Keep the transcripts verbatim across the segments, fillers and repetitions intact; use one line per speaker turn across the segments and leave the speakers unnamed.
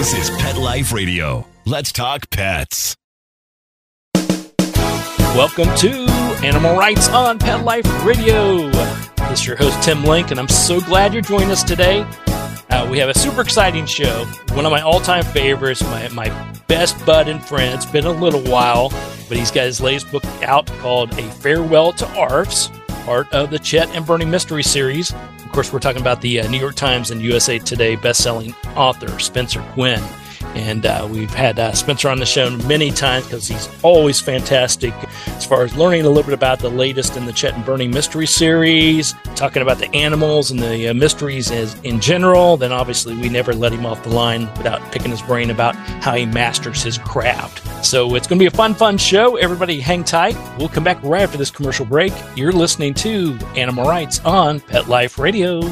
This is Pet Life Radio. Let's talk pets.
Welcome to Animal Rights on Pet Life Radio. This is your host, Tim Link, and I'm so glad you're joining us today. Uh, we have a super exciting show. One of my all-time favorites, my, my best bud and friend. It's been a little while, but he's got his latest book out called A Farewell to Arfs, part of the Chet and Bernie Mystery Series. Of course, we're talking about the uh, New York Times and U S A Today best-selling author, Spencer Quinn. And uh, we've had uh, Spencer on the show many times because he's always fantastic as far as learning a little bit about the latest in the Chet and Bernie Mystery Series, talking about the animals and the uh, mysteries as in general. Then obviously we never let him off the line without picking his brain about how he masters his craft. So it's going to be a fun, fun show. Everybody hang tight. We'll come back right after this commercial break. You're listening to Animal Rights on Pet Life Radio.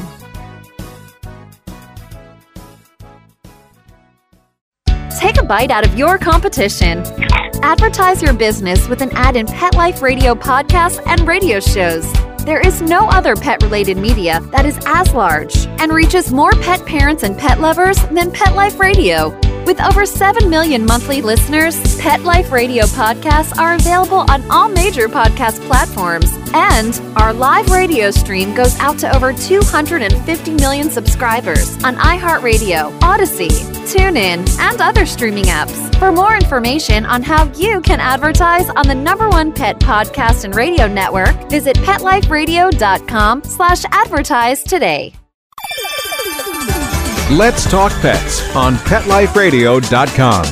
Take a bite out of your competition. Advertise your business with an ad in Pet Life Radio podcasts and radio shows. There is no other pet-related media that is as large and reaches more pet parents and pet lovers than Pet Life Radio. With over seven million monthly listeners, Pet Life Radio podcasts are available on all major podcast platforms. And our live radio stream goes out to over two hundred fifty million subscribers on iHeartRadio, Odyssey, TuneIn, and other streaming apps. For more information on how you can advertise on the number one pet podcast and radio network, visit PetLifeRadio.com slash advertise today.
Let's Talk Pets on Pet Life Radio dot com.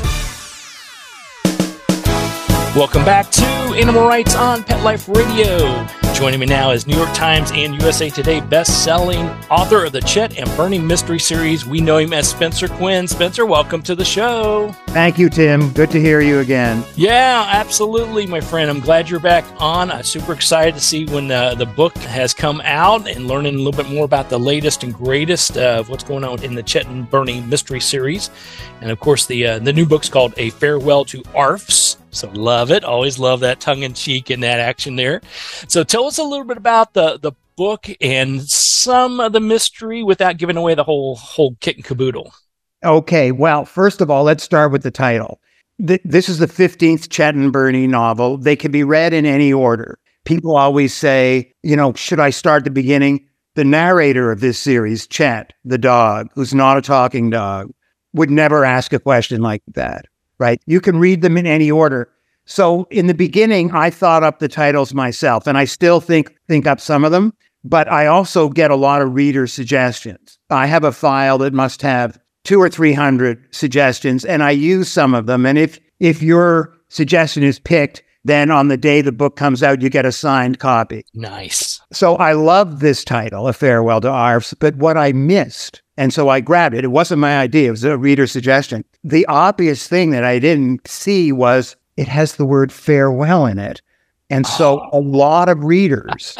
Welcome back to Animal Rights on Pet Life Radio. Joining me now is New York Times and U S A Today best-selling author of the Chet and Bernie Mystery Series. We know him as Spencer Quinn. Spencer, welcome to the show.
Thank you, Tim. Good to hear you again.
Yeah, absolutely, my friend. I'm glad you're back on. I'm super excited to see when uh, the book has come out and learning a little bit more about the latest and greatest uh, of what's going on in the Chet and Bernie Mystery Series. And, of course, the uh, the new book's called A Farewell to Arfs. So love it. Always love that tongue-in-cheek and that action there. So tell us a little bit about the, the book and some of the mystery without giving away the whole whole kit and caboodle.
Okay, well, first of all, let's start with the title. Th- this is the fifteenth Chet and Bernie novel. They can be read in any order. People always say, you know, should I start at the beginning? The narrator of this series, Chet, the dog, who's not a talking dog, would never ask a question like that. Right? You can read them in any order. So in the beginning, I thought up the titles myself, and I still think think up some of them, but I also get a lot of reader suggestions. I have a file that must have two or three hundred suggestions, and I use some of them. And if if your suggestion is picked, then on the day the book comes out, you get a signed copy.
Nice.
So I love this title, A Farewell to Arfs, but what I missed, and so I grabbed it. It wasn't my idea. It was a reader suggestion. The obvious thing that I didn't see was it has the word farewell in it. And so oh. a lot of readers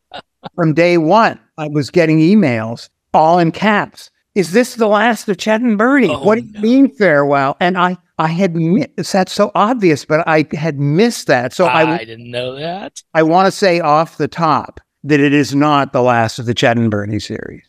from day one, I was getting emails all in caps. Is this the last of Chet and Bernie? Oh, what do you no. mean farewell? And I, I had, that's so obvious, but I had missed that. So I,
I didn't know that.
I want to say off the top that it is not the last of the Chet and Bernie series.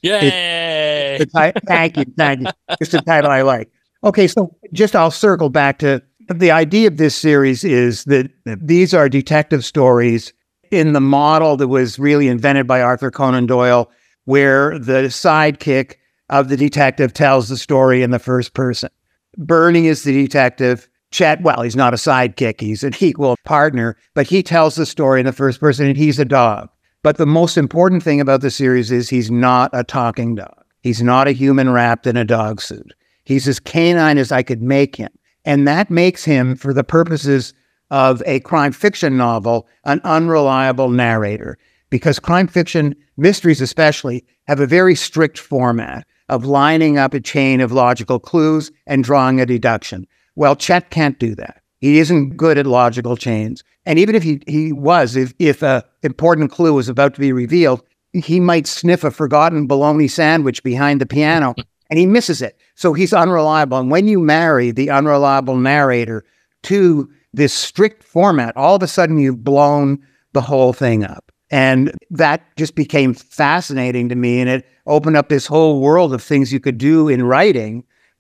Yay!
It, ti- thank you, thank you. It's the title I like. Okay, so just I'll circle back to the idea of this series is that these are detective stories in the model that was really invented by Arthur Conan Doyle, where the sidekick of the detective tells the story in the first person. Bernie is the detective. Chet, well, he's not a sidekick. He's an equal partner, but he tells the story in the first person, and he's a dog. But the most important thing about the series is he's not a talking dog. He's not a human wrapped in a dog suit. He's as canine as I could make him. And that makes him, for the purposes of a crime fiction novel, an unreliable narrator. Because crime fiction, mysteries especially, have a very strict format of lining up a chain of logical clues and drawing a deduction. Well, Chet can't do that. He isn't good at logical chains. And even if he, he was, if, if an important clue was about to be revealed, he might sniff a forgotten bologna sandwich behind the piano, and he misses it. So he's unreliable. And when you marry the unreliable narrator to this strict format, all of a sudden you've blown the whole thing up. And that just became fascinating to me. And it opened up this whole world of things you could do in writing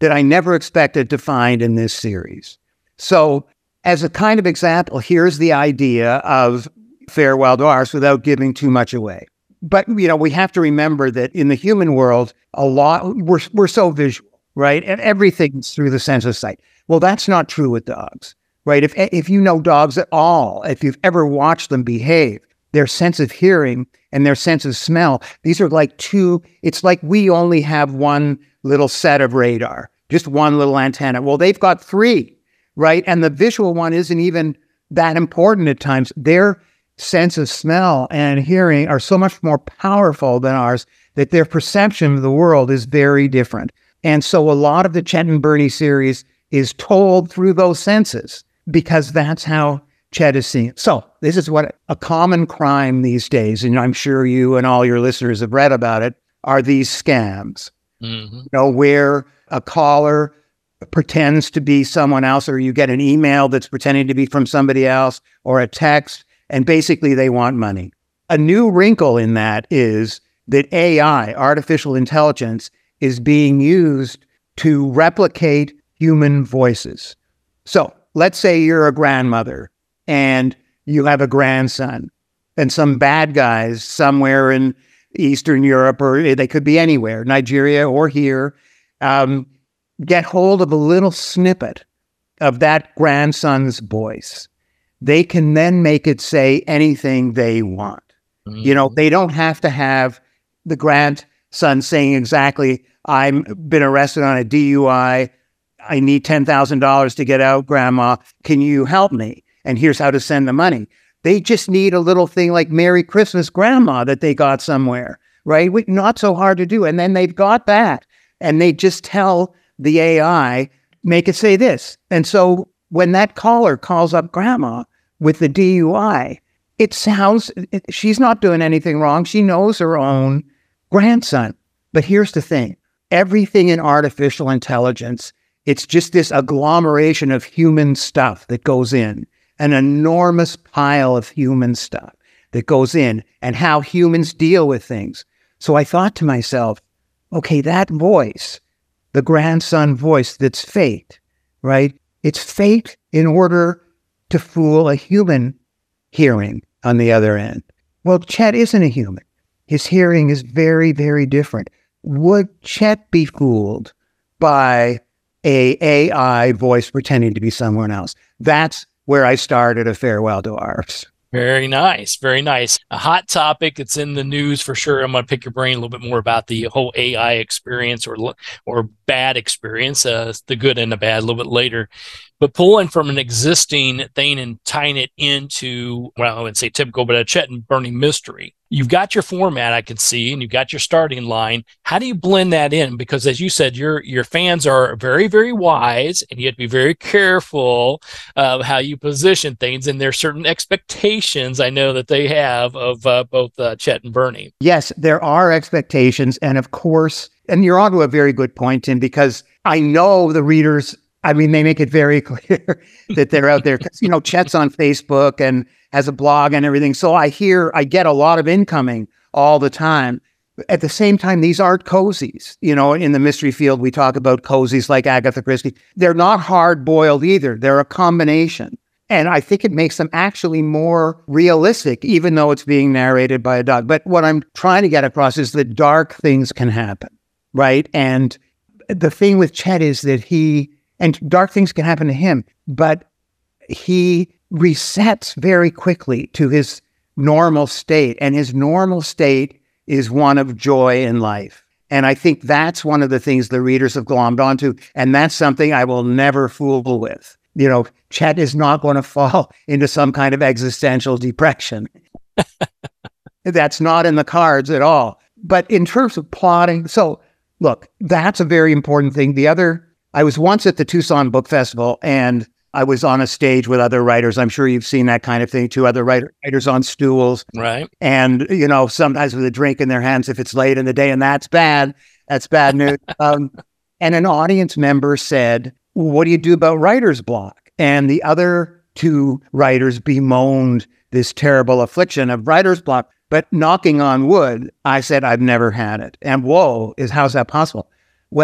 that I never expected to find in this series. So as a kind of example, here's the idea of Farewell to Ours without giving too much away. But, you know, we have to remember that in the human world, a lot, we're, we're so visual, right? And everything's through the sense of sight. Well, that's not true with dogs, right? If, if you know dogs at all, if you've ever watched them behave, their sense of hearing and their sense of smell, these are like two, it's like we only have one little set of radar, just one little antenna. Well, they've got three, right? And the visual one isn't even that important at times. Their sense of smell and hearing are so much more powerful than ours that their perception of the world is very different. And so a lot of the Chet and Bernie series is told through those senses because that's how Chet is seen. So this is what a common crime these days, and I'm sure you and all your listeners have read about it, are these scams. Mm-hmm. You know, where a caller pretends to be someone else, or you get an email that's pretending to be from somebody else, or a text, and basically they want money. A new wrinkle in that is that A I, artificial intelligence, is being used to replicate human voices. So let's say you're a grandmother and you have a grandson, and some bad guys somewhere in Eastern Europe, or they could be anywhere, Nigeria or here, um, get hold of a little snippet of that grandson's voice. They can then make it say anything they want. Mm-hmm. You know, they don't have to have the grandson saying exactly, I've been arrested on a D U I. I need ten thousand dollars to get out, Grandma. Can you help me? And here's how to send the money. They just need a little thing like Merry Christmas, Grandma, that they got somewhere, right? Not so hard to do. And then they've got that. And they just tell the A I, make it say this. And so when that caller calls up Grandma with the D U I, it sounds, it, she's not doing anything wrong. She knows her own grandson. But here's the thing. Everything in artificial intelligence, it's just this agglomeration of human stuff that goes in, an enormous pile of human stuff that goes in, and how humans deal with things. So I thought to myself, okay, that voice, the grandson voice that's faked, right? It's faked in order to fool a human hearing on the other end. Well, Chet isn't a human. His hearing is very, very different. Would Chet be fooled by a AI voice pretending to be someone else? That's where I started A Farewell to Ours.
Very nice. Very nice. A hot topic. It's in the news for sure. I'm going to pick your brain a little bit more about the whole A I experience or or bad experience, uh, the good and the bad a little bit later. But pulling from an existing thing and tying it into, well, I wouldn't say typical, but a Chet and Bernie mystery. You've got your format, I can see, and you've got your starting line. How do you blend that in? Because as you said, your your fans are very, very wise, and you have to be very careful of how you position things. And there's certain expectations I know that they have of uh, both uh, Chet and Bernie.
Yes, there are expectations. And of course, and you're onto a very good point, Tim, because I know the readers, I mean, they make it very clear that they're out there. Because, you know, Chet's on Facebook and has a blog and everything. So I hear, I get a lot of incoming all the time. At the same time, these aren't cozies. You know, in the mystery field, we talk about cozies like Agatha Christie. They're not hard-boiled either. They're a combination. And I think it makes them actually more realistic, even though it's being narrated by a dog. But what I'm trying to get across is that dark things can happen, right? And the thing with Chet is that he, and dark things can happen to him, but he resets very quickly to his normal state. And his normal state is one of joy in life. And I think that's one of the things the readers have glommed onto. And that's something I will never fool with. You know, Chet is not going to fall into some kind of existential depression. That's not in the cards at all. But in terms of plotting, so look, that's a very important thing. The other, I was once at the Tucson Book Festival, and I was on a stage with other writers. I'm sure you've seen that kind of thing too. Other writer, writers on stools.
Right.
And, you know, sometimes with a drink in their hands if it's late in the day, and that's bad. That's bad news. um, and an audience member said, what do you do about writer's block? And the other two writers bemoaned this terrible affliction of writer's block. But knocking on wood, I said, I've never had it. And whoa, is how's that possible? Well,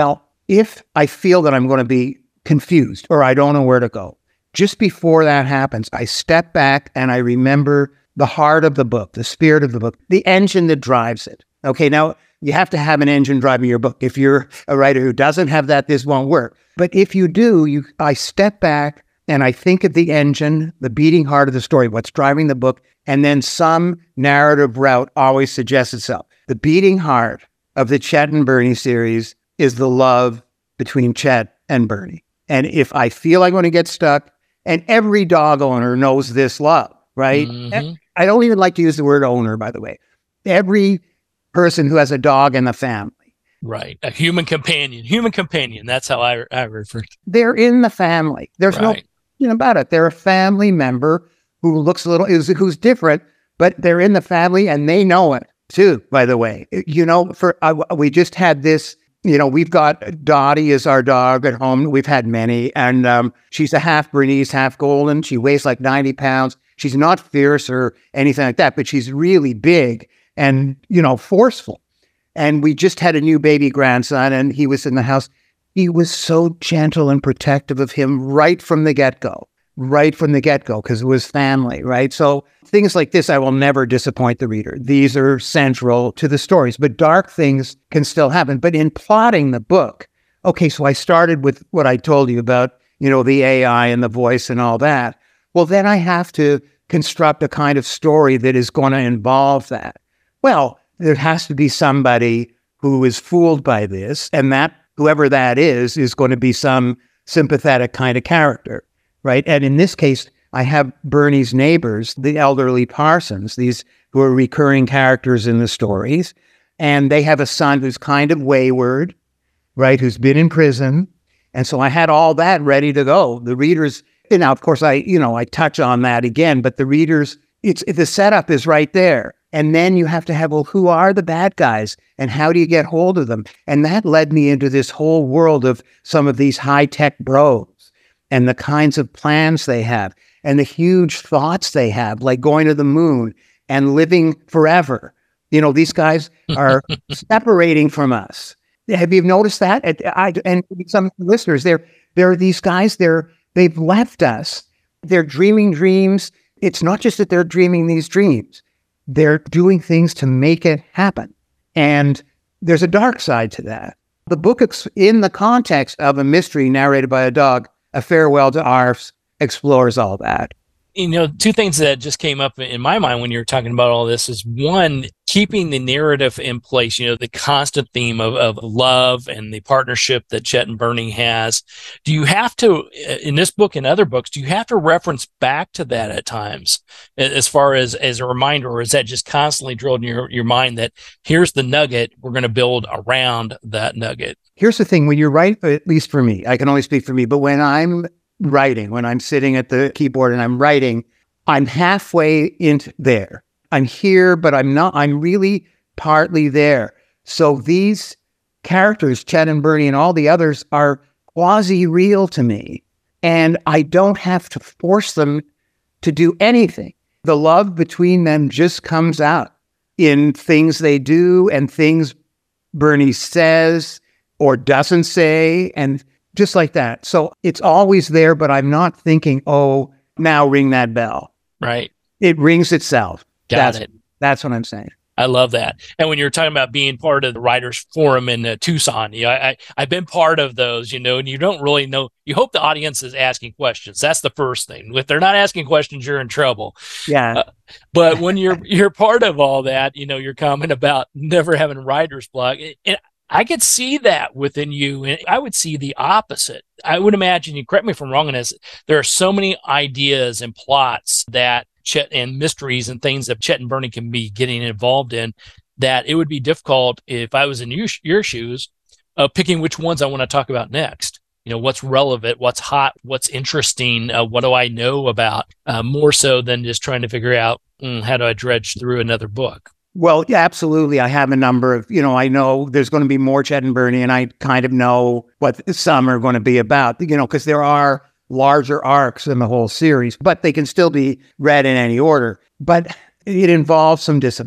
if I feel that I'm going to be confused or I don't know where to go, just before that happens, I step back and I remember the heart of the book, the spirit of the book, the engine that drives it. Okay, now you have to have an engine driving your book. If you're a writer who doesn't have that, this won't work. But if you do, you, I step back and I think of the engine, the beating heart of the story, what's driving the book, and then some narrative route always suggests itself. The beating heart of the Chet and Bernie series is the love between Chet and Bernie. And if I feel I'm going to get stuck, and every dog owner knows this love, right? Mm-hmm. I don't even like to use the word owner, by the way. Every person who has a dog in the family.
Right. A human companion. Human companion. That's how I, I refer to it.
They're in the family. There's right. no question about it. They're a family member who looks a little, is who's different, but they're in the family and they know it too, by the way. You know, for uh, we just had this, you know, we've got Dottie is our dog at home. We've had many, and um, she's a half Bernese, half golden. She weighs like ninety pounds. She's not fierce or anything like that, but she's really big and, you know, forceful. And we just had a new baby grandson, and he was in the house. He was so gentle and protective of him right from the get-go, right from the get-go, because it was family, right? So things like this, I will never disappoint the reader. These are central to the stories, but dark things can still happen. But in plotting the book, okay, so I started with what I told you about, you know, the A I and the voice and all that. Well, then I have to construct a kind of story that is going to involve that. Well, there has to be somebody who is fooled by this, and that, whoever that is, is going to be some sympathetic kind of character, right? And in this case, I have Bernie's neighbors, the elderly Parsons, these who are recurring characters in the stories, and they have a son who's kind of wayward, right, who's been in prison, and so I had all that ready to go. The readers, and now, of course, I, you know, I touch on that again, but the readers, it's the setup is right there. And then you have to have, well, who are the bad guys and how do you get hold of them? And that led me into this whole world of some of these high-tech bros and the kinds of plans they have and the huge thoughts they have, like going to the moon and living forever. You know, these guys are separating from us. Have you noticed that? I, and some listeners, there, there are these guys, they're, they've left us. They're dreaming dreams. It's not just that they're dreaming these dreams. They're doing things to make it happen. And there's a dark side to that. The book, ex- in the context of a mystery narrated by a dog, A Farewell to Arfs, explores all that.
You know, two things that just came up in my mind when you were talking about all this is, one, keeping the narrative in place, you know, the constant theme of, of love and the partnership that Chet and Bernie has. Do you have to, in this book and other books, do you have to reference back to that at times as far as, as a reminder, or is that just constantly drilled in your, your mind that here's the nugget, we're going to build around that nugget?
Here's the thing, when you write, at least for me, I can only speak for me, but when I'm writing, when I'm sitting at the keyboard and I'm writing, I'm halfway into there. I'm here, but I'm not, I'm really partly there. So these characters, Chet and Bernie and all the others, are quasi-real to me. And I don't have to force them to do anything. The love between them just comes out in things they do and things Bernie says or doesn't say, and just like that. So it's always there, but I'm not thinking, oh, now ring that bell.
Right.
It rings itself.
Got
that's,
it.
That's what I'm saying.
I love that. And when you're talking about being part of the Writers Forum in uh, Tucson, you know, I, I, I've been part of those, you know, and you don't really know. You hope the audience is asking questions. That's the first thing. If they're not asking questions, you're in trouble.
Yeah.
Uh, but when you're you're part of all that, you know, your comment about never having writer's block, and I could see that within you, and I would see the opposite. I would imagine, you correct me if I'm wrong on this, there are so many ideas and plots that Chet and mysteries and things that Chet and Bernie can be getting involved in, that it would be difficult if I was in your, your shoes of picking which ones I want to talk about next. You know, what's relevant, what's hot, what's interesting, uh, what do I know about, uh, more so than just trying to figure out mm, how do I dredge through another book.
Well, yeah, absolutely. I have a number of, you know, I know there's going to be more Chet and Bernie, and I kind of know what some are going to be about, you know, because there are larger arcs in the whole series, but they can still be read in any order. But it involves some discipline.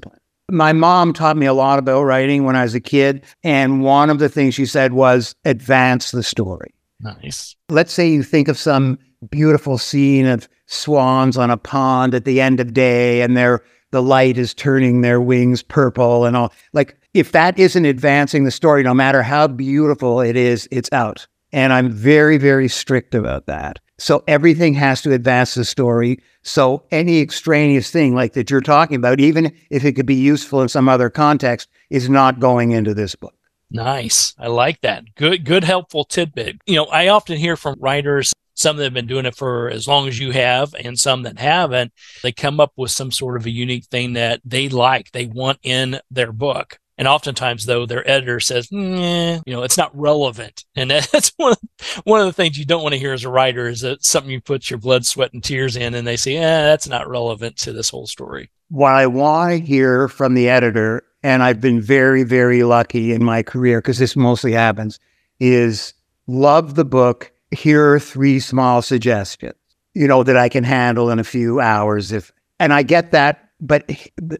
My mom taught me a lot about writing when I was a kid. And one of the things she said was advance the story.
Nice.
Let's say you think of some beautiful scene of swans on a pond at the end of day and they're, the light is turning their wings purple and all. Like, if that isn't advancing the story, no matter how beautiful it is, it's out. And I'm very, very strict about that. So everything has to advance the story. So any extraneous thing like that you're talking about, even if it could be useful in some other context, is not going into this book.
Nice. I like that. Good, good, helpful tidbit. You know, I often hear from writers, some that have been doing it for as long as you have and some that haven't, they come up with some sort of a unique thing that they like, they want in their book. And oftentimes, though, their editor says, mm, you know, it's not relevant. And that's one of, one of the things you don't want to hear as a writer is that something you put your blood, sweat, and tears in, and they say, eh, that's not relevant to this whole story.
What I want to hear from the editor, and I've been very, very lucky in my career, because this mostly happens, is love the book. Here are three small suggestions, you know, that I can handle in a few hours. If And I get that, but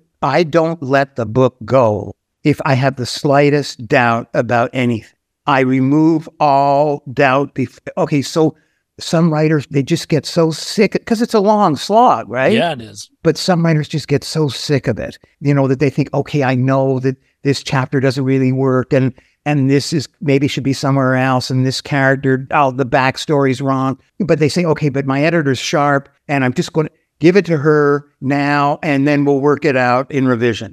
I don't let the book go if I have the slightest doubt about anything. I remove all doubt. Bef- okay, so some writers, they just get so sick, because it's a long slog, right?
Yeah, it is.
But some writers just get so sick of it, you know, that they think, okay, I know that this chapter doesn't really work, and and this is maybe should be somewhere else, and this character, oh, the backstory's wrong. But they say, okay, but my editor's sharp, and I'm just going to give it to her now, and then we'll work it out in revision.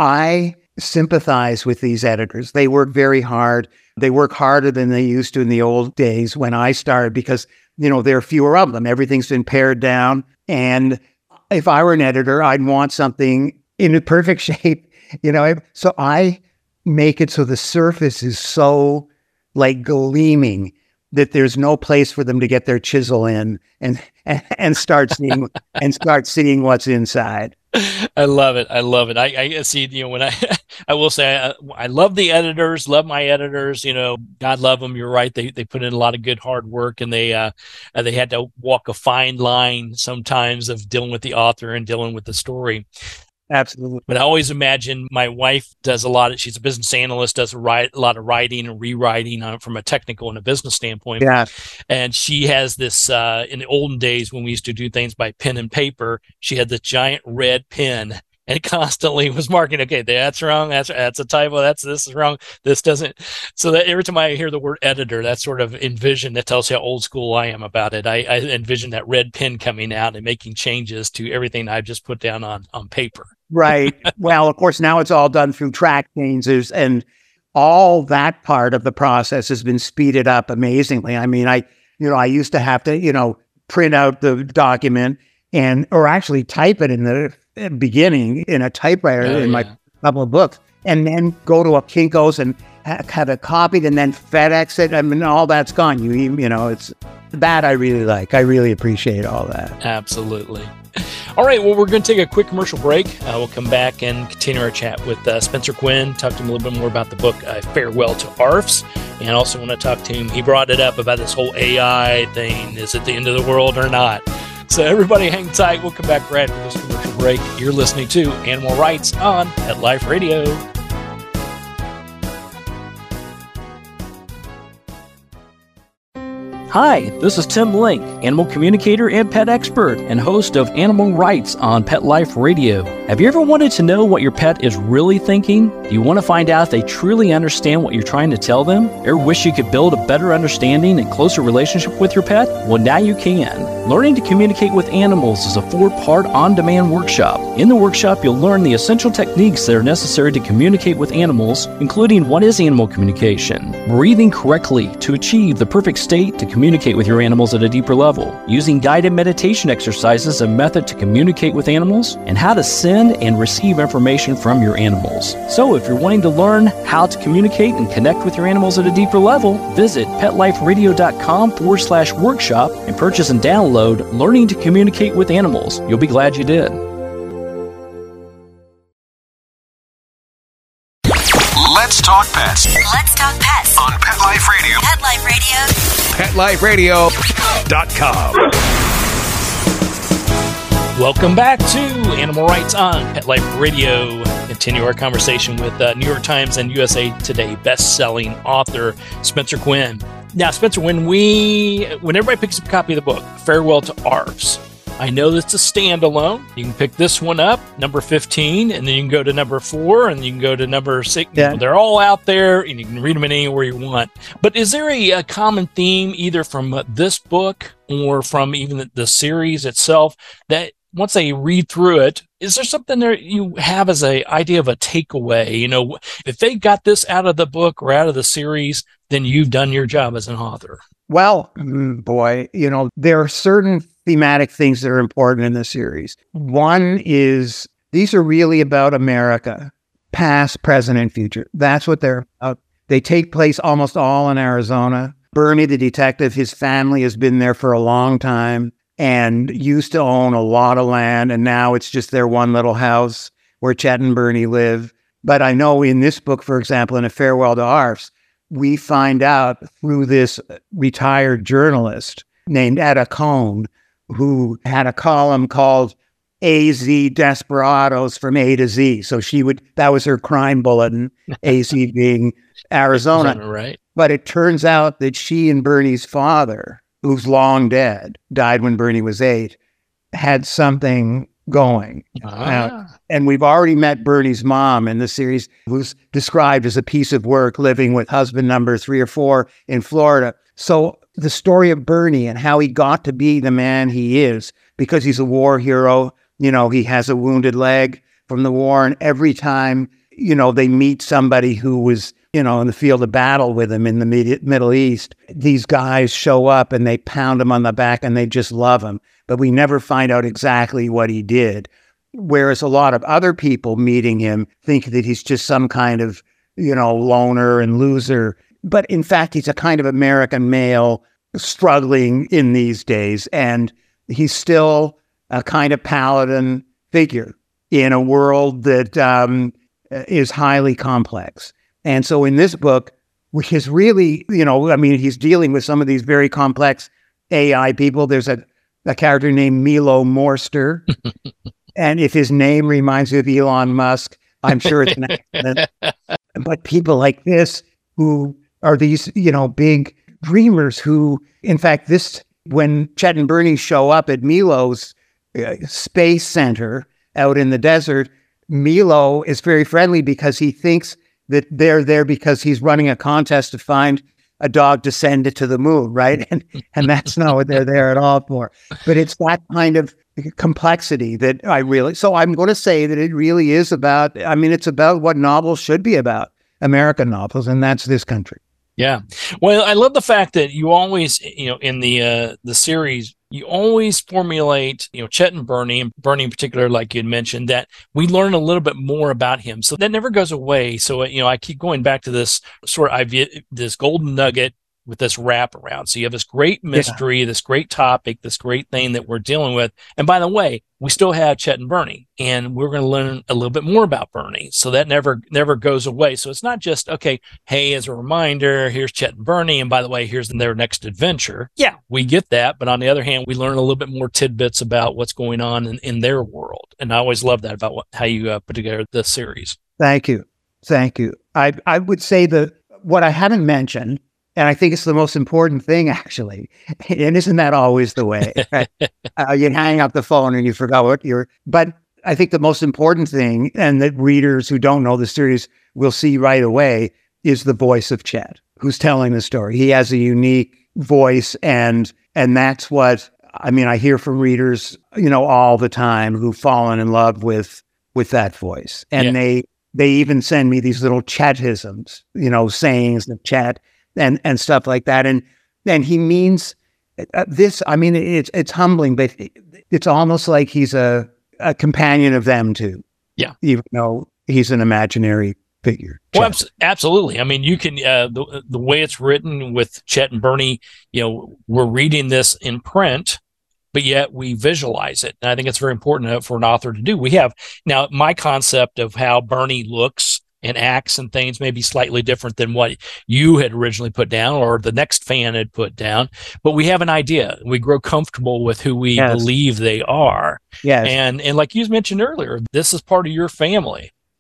I sympathize with these editors. They work very hard. They work harder than they used to in the old days when I started, because, you know, there are fewer of them. Everything's been pared down. And if I were an editor, I'd want something in a perfect shape, you know. So I make it so the surface is so like gleaming that there's no place for them to get their chisel in and and, and start seeing and start seeing what's inside.
I love it. I love it. I, I see, you know, when I, I will say, I, I love the editors, love my editors, you know, God love them. You're right. They, they put in a lot of good hard work, and they, uh, they had to walk a fine line sometimes of dealing with the author and dealing with the story.
Absolutely.
But I always imagine my wife does a lot of, she's a business analyst, does a, write, a lot of writing and rewriting on, from a technical and a business standpoint.
Yeah.
And she has this, uh, in the olden days when we used to do things by pen and paper, she had this giant red pen and constantly was marking, okay, that's wrong. That's, that's a typo. That's, this is wrong. This doesn't. So that every time I hear the word editor, that sort of envision, that tells you how old school I am about it. I, I envision that red pen coming out and making changes to everything I've just put down on, on paper.
Right. Well, of course, now it's all done through track changes, and all that part of the process has been speeded up amazingly. I mean, I, you know, I used to have to, you know, print out the document and, or actually type it in the beginning in a typewriter oh, in yeah. my couple of books, and then go to a Kinko's and ha- have it copied and then FedEx it. I mean, all that's gone. You, you know, it's that I really like. I really appreciate all that.
Absolutely. All right, well, we're going to take a quick commercial break. Uh, we'll come back and continue our chat with uh, Spencer Quinn, talk to him a little bit more about the book, uh, Farewell to A R Fs, and also want to talk to him. He brought it up about this whole A I thing. Is it the end of the world or not? So everybody hang tight. We'll come back right after this commercial break. You're listening to Animal Rights on Pet Life Radio. Hi, this is Tim Link, animal communicator and pet expert and host of Animal Rights on Pet Life Radio. Have you ever wanted to know what your pet is really thinking? Do you want to find out if they truly understand what you're trying to tell them? Or wish you could build a better understanding and closer relationship with your pet? Well, now you can. Learning to Communicate with Animals is a four-part on-demand workshop. In the workshop, you'll learn the essential techniques that are necessary to communicate with animals, including what is animal communication, breathing correctly to achieve the perfect state to communicate with your animals at a deeper level, using guided meditation exercises, a method to communicate with animals, and how to send and receive information from your animals. So if you're wanting to learn how to communicate and connect with your animals at a deeper level, visit petliferadio.com forward slash workshop and purchase and download Learning to Communicate with Animals. You'll be glad you did.
Let's talk pets.
Let's talk pets
On Pet Life Radio.
Pet Life Radio.
pet life radio dot com.
Welcome back to Animal Rights on Pet Life Radio. And continue our conversation with uh, New York Times and U S A Today best-selling author Spencer Quinn. Now, Spencer, when we, when everybody picks up a copy of the book, Farewell to Arfs, I know that's a standalone. You can pick this one up, number fifteen, and then you can go to number four, and you can go to number six.
Yeah.
They're all out there, and you can read them anywhere you want. But is there a, a common theme, either from uh, this book or from even the, the series itself, that once they read through it, is there something there you have as a idea of a takeaway? You know, if they got this out of the book or out of the series, then you've done your job as an author.
Well, boy, you know, there are certain thematic things that are important in the series. One is these are really about America, past, present, and future. That's what they're about. They take place almost all in Arizona. Bernie, the detective, his family has been there for a long time and used to own a lot of land, and now it's just their one little house where Chet and Bernie live. But I know in this book, for example, in A Farewell to Arfs, we find out through this retired journalist named Etta Cohn, who had a column called A Z Desperados from A to Z. So she would, that was her crime bulletin, A Z being Arizona.
Arizona, right?
But it turns out that she and Bernie's father, who's long dead, died when Bernie was eight, had something going.
Ah.
Uh, and we've already met Bernie's mom in the series, who's described as a piece of work living with husband number three or four in Florida. So the story of Bernie and how he got to be the man he is, because he's a war hero, you know, he has a wounded leg from the war. And every time, you know, they meet somebody who was, you know, in the field of battle with him in the Mid- Middle East, these guys show up and they pound him on the back and they just love him. But we never find out exactly what he did. Whereas a lot of other people meeting him think that he's just some kind of, you know, loner and loser. But in fact, he's a kind of American male struggling in these days. And he's still a kind of paladin figure in a world that um, is highly complex. And so in this book, which is really, you know, I mean, he's dealing with some of these very complex A I people. There's a, a character named Milo Morster. And if his name reminds you of Elon Musk, I'm sure it's an accident. But people like this, who are these, you know, big dreamers who, in fact, this, when Chet and Bernie show up at Milo's uh, space center out in the desert, Milo is very friendly because he thinks that they're there because he's running a contest to find a dog to send it to the moon, right? And and that's not what they're there at all for. But it's that kind of complexity that I really, so I'm going to say that it really is about, I mean, it's about what novels should be about, American novels, and that's this country.
Yeah. Well, I love the fact that you always, you know, in the uh, the series, you always formulate, you know, Chet and Bernie, and Bernie in particular, like you had mentioned, that we learn a little bit more about him. So that never goes away. So, you know, I keep going back to this sort of idea, this golden nugget with this wrap around. So you have this great mystery, yeah. this great topic, this great thing that we're dealing with. And by the way, we still have Chet and Bernie, and we're going to learn a little bit more about Bernie. So that never, never goes away. So it's not just, okay, hey, as a reminder, here's Chet and Bernie. And by the way, here's their next adventure. Yeah, we get that. But on the other hand, we learn a little bit more tidbits about what's going on in, in their world. And I always love that about what, how you uh, put together this series.
Thank you. Thank you. I, I would say that what I haven't mentioned, and I think it's the most important thing, actually. And isn't that always the way? Right? uh, you hang up the phone and you forgot what you're... But I think the most important thing, and that readers who don't know the series will see right away, is the voice of Chet, who's telling the story. He has a unique voice, and and that's what... I mean, I hear from readers, you know, all the time who've fallen in love with with that voice. And yeah. they they even send me these little Chetisms, you know, sayings of Chet, and and stuff like that. And and he means uh, this, I mean, it's it's humbling, but it, it's almost like he's a, a companion of them too.
Yeah.
Even though he's an imaginary figure.
Well, abs- absolutely. I mean, you can, uh, the, the way it's written with Chet and Bernie, you know, we're reading this in print, but yet we visualize it. And I think it's very important for an author to do. We have, now my concept of how Bernie looks and acts and things may be slightly different than what you had originally put down or the next fan had put down, but we have an idea. We grow comfortable with who we yes. believe they are.
Yes.
And, and like you mentioned earlier, this is part of your family.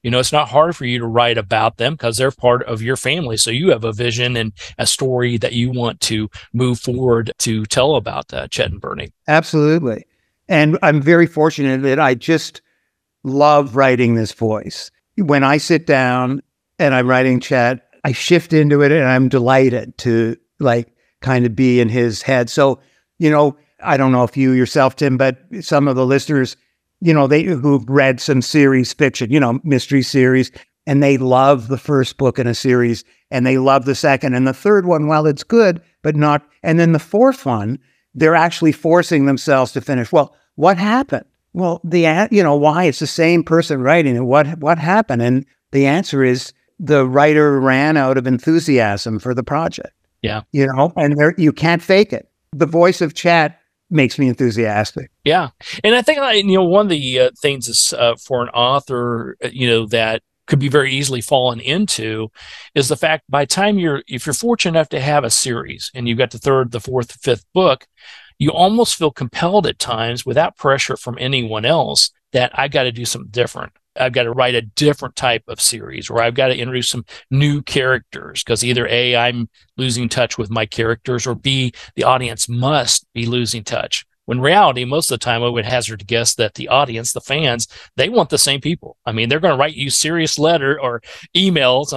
You know, it's not hard for you to write about them because they're part of your family. So you have a vision and a story that you want to move forward to tell about uh, Chet and Bernie.
Absolutely. And I'm very fortunate that I just love writing this voice. When I sit down and I'm writing Chet, I shift into it and I'm delighted to like kind of be in his head. So, you know, I don't know if you yourself, Tim, but some of the listeners, you know, they who've read some series fiction, you know, mystery series, and they love the first book in a series and they love the second and the third one. Well, it's good, but not. And then the fourth one, they're actually forcing themselves to finish. Well, what happened? Well, the, you know, why? It's the same person writing it. What, what happened? And the answer is the writer ran out of enthusiasm for the project.
Yeah.
You know, and there, you can't fake it. The voice of Chet makes me enthusiastic.
Yeah. And I think, you know, one of the uh, things is uh, for an author, you know, that could be very easily fallen into is the fact by the time you're, if you're fortunate enough to have a series and you've got the third, the fourth, the fifth book, you almost feel compelled at times without pressure from anyone else that I got to do something different. I've got to write a different type of series, or I've got to introduce some new characters because either A, I'm losing touch with my characters, or B, the audience must be losing touch. When in reality, most of the time, I would hazard to guess that the audience, the fans, they want the same people. I mean, they're going to write you serious letter or emails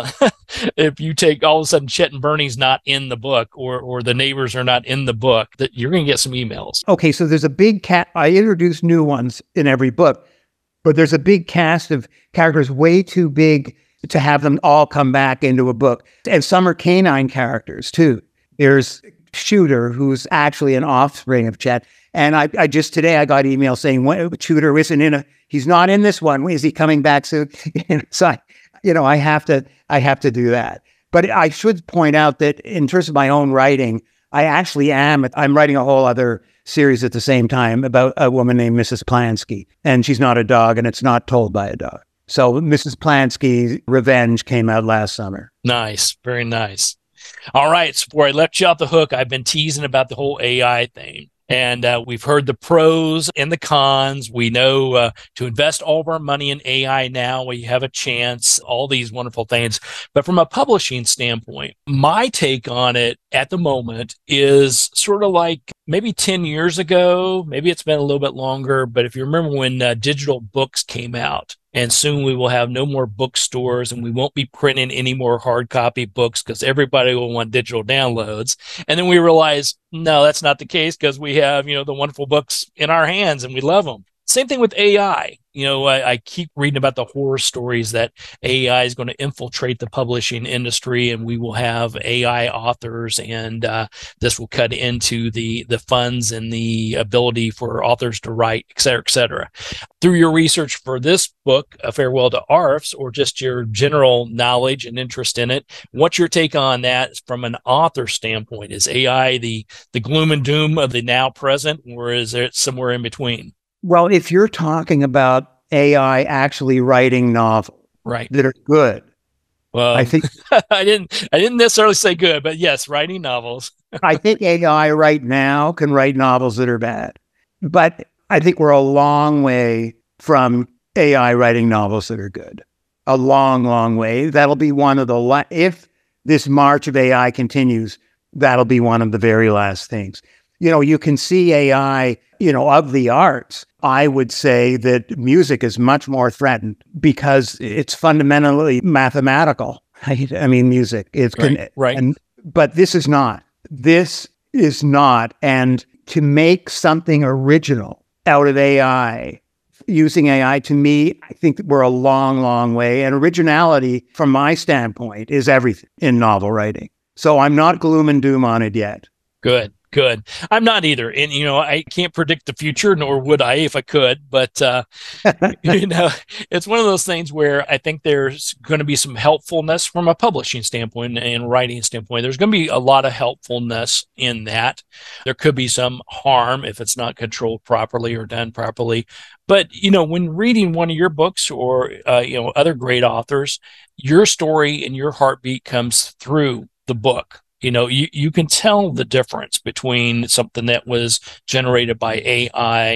if you take all of a sudden Chet and Bernie's not in the book, or or the neighbors are not in the book, that you're going to get some emails.
Okay, so there's a big cat. I introduce new ones in every book, but there's a big cast of characters, way too big to have them all come back into a book. And some are canine characters too. There's Shooter, who's actually an offspring of Chet. And I, I just today I got email saying Shooter isn't in a. He's not in this one. Is he coming back soon? So I, you know, I have to. I have to do that. But I should point out that in terms of my own writing, I actually am. I'm writing a whole other series at the same time about a woman named Missus Plansky, and she's not a dog, and it's not told by a dog. So Missus Plansky's Revenge came out last summer.
Nice, very nice. All right, so before I let you off the hook, I've been teasing about the whole A I thing. And uh, we've heard the pros and the cons. We know uh, to invest all of our money in A I now, we have a chance, all these wonderful things. But from a publishing standpoint, my take on it at the moment is sort of like maybe ten years ago, maybe it's been a little bit longer. But if you remember when uh, digital books came out, and soon we will have no more bookstores and we won't be printing any more hard copy books because everybody will want digital downloads. And then we realize, no, that's not the case because we have, you know, the wonderful books in our hands and we love them. Same thing with A I. You know, I, I keep reading about the horror stories that A I is going to infiltrate the publishing industry and we will have A I authors, and uh, this will cut into the, the funds and the ability for authors to write, et cetera, et cetera. Through your research for this book, A Farewell to A R Fs, or just your general knowledge and interest in it, what's your take on that from an author standpoint? Is A I the, the gloom and doom of the now present, or is it somewhere in between?
Well, if you're talking about A I actually writing novels,
right,
that are good,
well,
I think
I didn't. I didn't necessarily say good, but yes, writing novels.
I think A I right now can write novels that are bad, but I think we're a long way from A I writing novels that are good. A long, long way. That'll be one of the la- if this march of A I continues, that'll be one of the very last things. You know, you can see A I, you know, of the arts. I would say that music is much more threatened because it's fundamentally mathematical. Right? I mean, music is,
right,
con-
right.
And, but this is not. This is not. And to make something original out of A I, using A I, to me, I think that we're a long, long way. And originality, from my standpoint, is everything in novel writing. So I'm not gloom and doom on it yet.
Good. Good. I'm not either. And, you know, I can't predict the future, nor would I if I could. But, uh, you know, it's one of those things where I think there's going to be some helpfulness from a publishing standpoint and writing standpoint. There's going to be a lot of helpfulness in that. There could be some harm if it's not controlled properly or done properly. But, you know, when reading one of your books or, uh, you know, other great authors, your story and your heartbeat comes through the book. You know, you, you can tell the difference between something that was generated by A I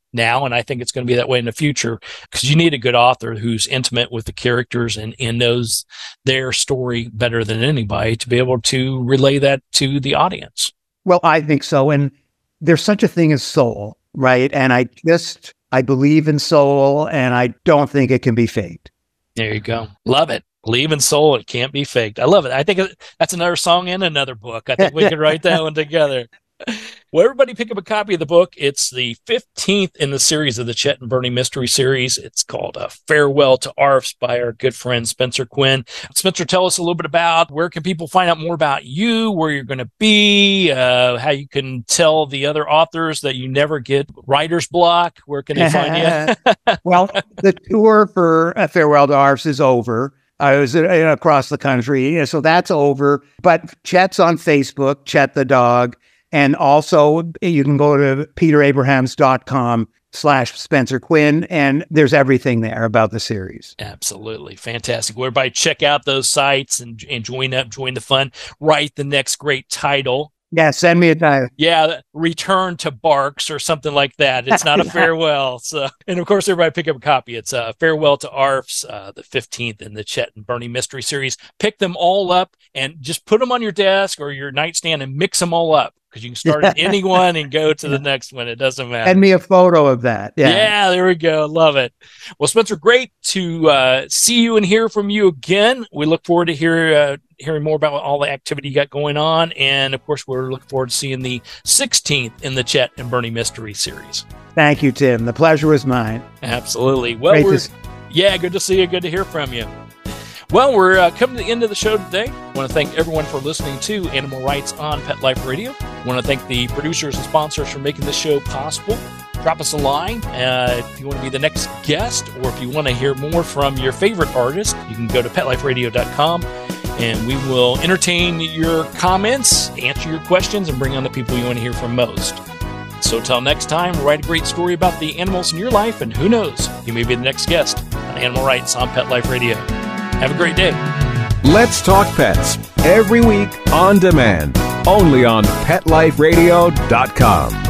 now, and I think it's going to be that way in the future, because you need a good author who's intimate with the characters and, and knows their story better than anybody to be able to relay that to the audience.
Well, I think so. And there's such a thing as soul, right? And I just, I believe in soul, and I don't think it can be faked.
There you go. Love it. Believe in soul. It can't be faked. I love it. I think that's another song and another book. I think we could write that one together. Well, everybody pick up a copy of the book. It's the fifteenth in the series of the Chet and Bernie Mystery Series. It's called uh, Farewell to Arfs by our good friend Spencer Quinn. Spencer, tell us a little bit about where can people find out more about you, where you're going to be, uh, how you can tell the other authors that you never get writer's block. Where can they find you?
Well, the tour for uh, Farewell to Arfs is over. I was uh, across the country, so that's over. But Chet's on Facebook, Chet the Dog. And also, you can go to peterabrahams.com slash Spencer Quinn, and there's everything there about the series.
Absolutely. Fantastic. Well, everybody check out those sites and, and join up, join the fun. Write the next great title.
Yeah, send me a title.
Yeah, Return to Barks or something like that. It's not a farewell. So, and of course, everybody pick up a copy. It's uh, Farewell to Arfs, uh, the fifteenth in the Chet and Bernie Mystery Series. Pick them all up and just put them on your desk or your nightstand and mix them all up. Because you can start at any one and go to the next one. It doesn't matter.
Send me a photo of that. Yeah.
yeah, there we go. Love it. Well, Spencer, great to uh, see you and hear from you again. We look forward to hear, uh, hearing more about all the activity you got going on. And, of course, we're looking forward to seeing the sixteenth in the Chet and Bernie Mystery Series.
Thank you, Tim. The pleasure was mine.
Absolutely. Well,
Great
we're,
to see-
yeah, good to see you. Good to hear from you. Well, we're uh, coming to the end of the show today. I want to thank everyone for listening to Animal Rights on Pet Life Radio. I want to thank the producers and sponsors for making this show possible. Drop us a line uh, if you want to be the next guest, or if you want to hear more from your favorite artist, you can go to pet life radio dot com, and we will entertain your comments, answer your questions, and bring on the people you want to hear from most. So till next time, write a great story about the animals in your life, and who knows, you may be the next guest on Animal Rights on Pet Life Radio. Have a great day.
Let's Talk Pets, every week on demand, only on pet life radio dot com.